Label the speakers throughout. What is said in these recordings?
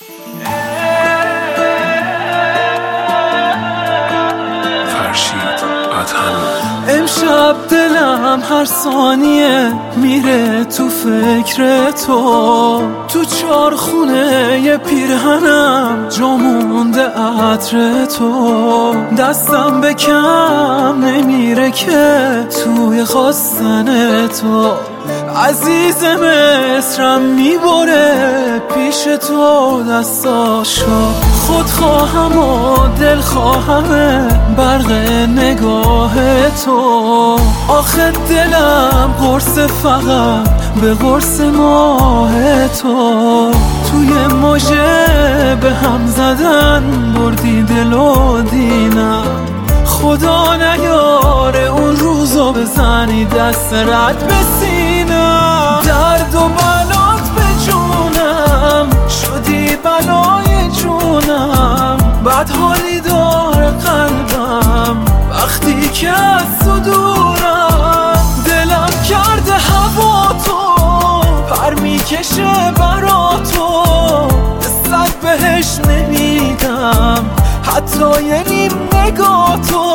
Speaker 1: امشب دلم هر ثانیه میره تو فکر تو چارخونه ی پیرهنم جا مونده عطر تو، دستم به کم نمیره که توی خواستن تو، عزیز مصرم میبره پیش تو دستاشو، خودخواهم و دلخواهم برق نگاه تو، آخه دلم قرص فقط به قرص ماه تو، توی موجه به هم زدن بردی دل و دینم، خدا نیاره اون روزو بزنی دست رد به سینم، درد و بلات به جونم شدی بلای جونم، بد حالی داره قلبم وقتی که از تو دورم، دلم کرده هوا تو پر میکشه برا تو، مثلت بهش نمیدم حتی یه نیم نگاه تو.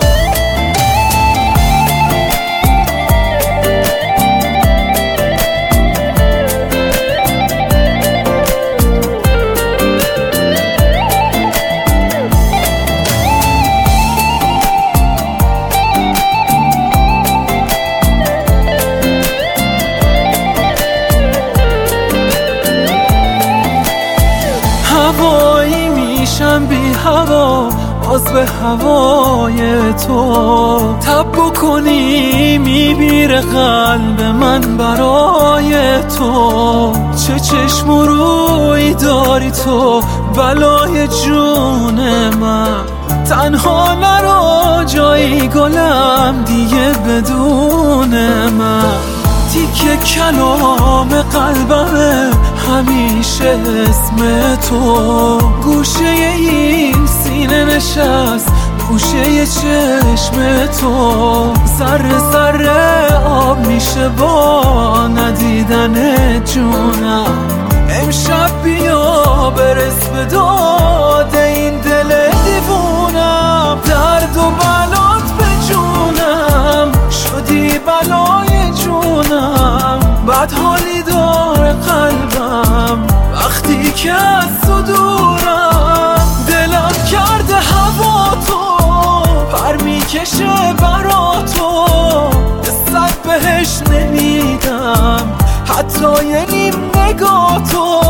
Speaker 1: هوایی میشم بی هوا باز به هوای تو، تب بکنی میمیره قلب من برای تو، چه چشم و روی داری تو بلای جون من، تنها نرو جایی گلم دیگه بدون من، تیکه کلام قلبمه همیشه اسم تو، گوشه این سینه نشست گوشه چشم تو، ذره ذره آب میشه با ندیدن جونم، امشب بیا برس به داد این دل دیوونم، درد و بلات به جونم شدی بلای جونم، بد حالی داره قلبم وقتی که از تو دورم، دلم کرده هوا تو پر میکشه برا تو، مثلت بهش نمیدم حتی یه نیم نگاه تو.